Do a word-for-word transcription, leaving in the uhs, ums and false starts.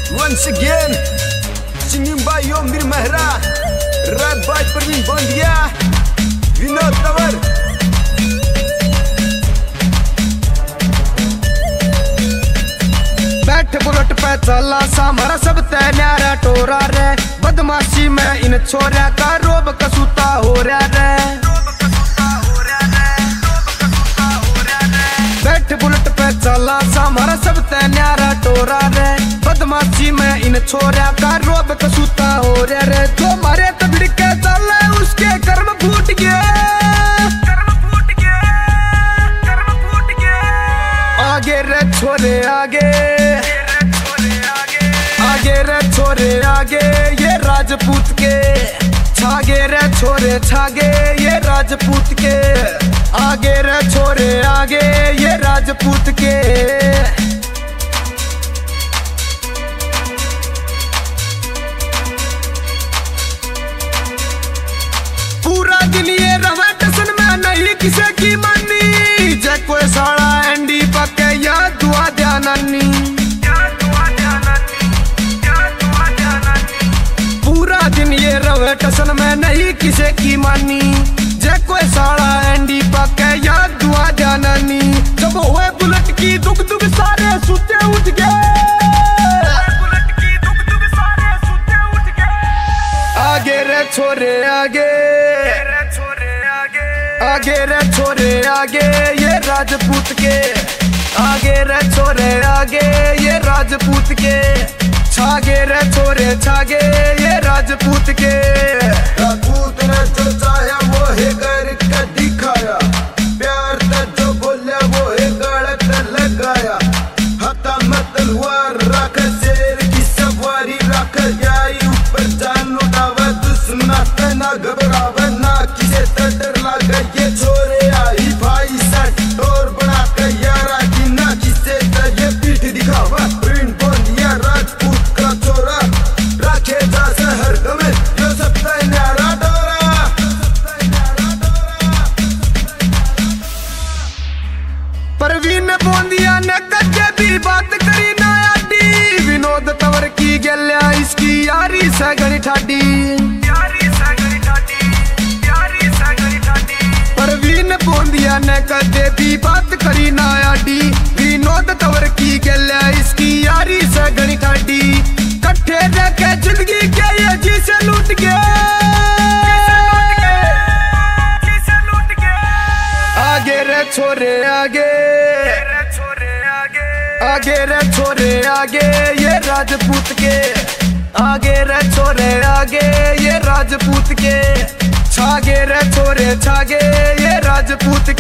Once again, singing by Yomir Mehra, rap by Parveen Bandiya, Vinod Tawar. बैठ bullet पे चला सामरा सब तय न्यारा टोरा रे, बदमाशी में इन छोरिया का रोब कसूता हो रहा रे। बैठ बुलेट पे चला सामरा सब तय न्यारा टोरा रे, बदमाशी में इन छोरिया का रोब कसूता हो रहा रे। जो मारे तबड़ के चले उसके कर्म फूट गए, आगे रे छोरे आगे, आगे रे छोरे आगे, ये राजपूत के छागे रे छोरे छागे, ये राजपूत के आगे रे छोरे आगे, ये राजपूत के। पूरा दिन ये रवा टसन में नहीं किसे की मानी, जय कोई साड़ा एंडी पके या दुआ ध्यानानी। पूरा दिन ये रवे टसन में नहीं किसे की मानी, जय कोई साड़ा एंडी पके या दुआ ध्यानानी। जब हुए बुलेट की दुख दुख सारे सुते उठ गए, आगे रे छोरे आगे, आगे रे छोरे आगे, ये राजपूत के आगे रे छोरे आगे, ये राजपूत के छागे रे छोरे छागे, ये राजपूत के। राजपूत ने जो चाहा वो है करके दिखाया, प्यार से जो बोले वो है गलत लगाया। हता में तलवार रख, शेर की सवारी रख, जाई ऊपर जान उठावे, दुश्मना से ना घबरावे, ना किसे से डर लागे। ये छोरे आई भाई सट और बना के यारा की, ना किसे से ये पीठ दिखावा। प्रिंट बंदिया राजपूत का छोरा, रखे जा शहर में जो सबसे न्यारा डोरा। परवीन बोंदिया ने कच्चे भी बात करी ना आडी, विनोद तंवर की गल्या इसकी यारी से घड़ी ठाडी। परवीन बोंदिया ने कच्चे भी बात करी ना आडी, विनोद तंवर की गल्या इसकी यारी से घड़ी ठाडी। कट्ठे रह के जिंदगी के ये जी से लूट गए, आगे रे छोरे आगे, आगे रे छोरे आगे, ये राजपूत के आगे रे छोरे आगे, ये राजपूत के छागे रे छोरे छागे, ये राजपूत